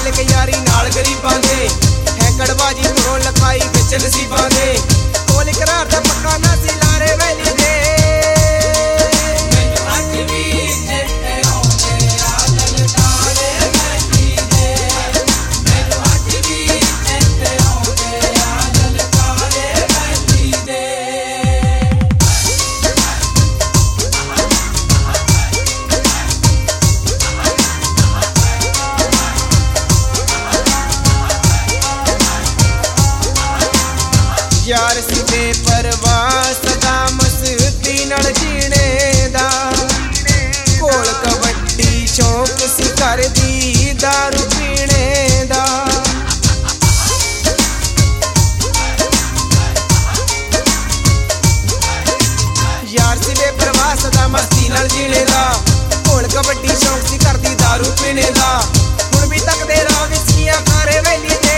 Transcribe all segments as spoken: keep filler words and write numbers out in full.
रल के यारी नाल गरीबां दे हैकड़बाजी तो लखाई विच नसीबां दे कोल करार दा पक्का ना सी लारे वैली दे यार सी बेपरवाह सदा मस्ती नाल जीने दा कोल कबड्डी शौक सी करदी दारू पीने दा यार सी बेपरवाह सदा मस्ती नाल जीने दा कोल कबड्डी शौक सी करदी दारू पीने दा हुण भी तकदे रहो विस्कियां खारे वैली दे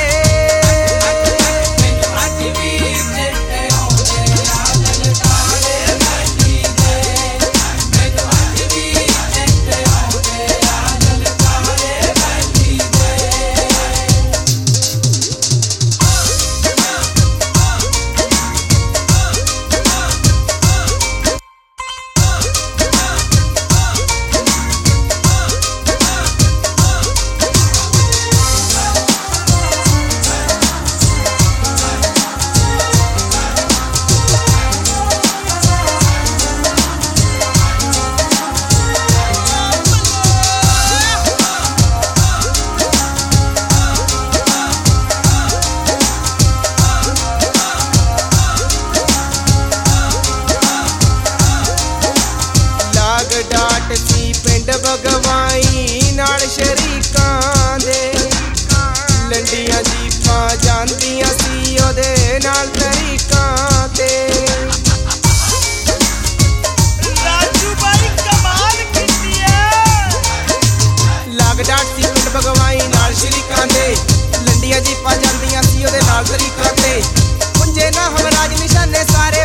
डाट सी पिंड भगवाई नाल शरीकां दे लंडियां जीफां जानदियां सी ओदे नाल तरीकां ते राजू भाई कमाल कीती है लाग डाट सी पिंड भगवाई नाल शरीकां दे लंडियां जीफां जानदियां सी ओदे नाल तरीकां ते पुंजे ना हम राज निशाने सारे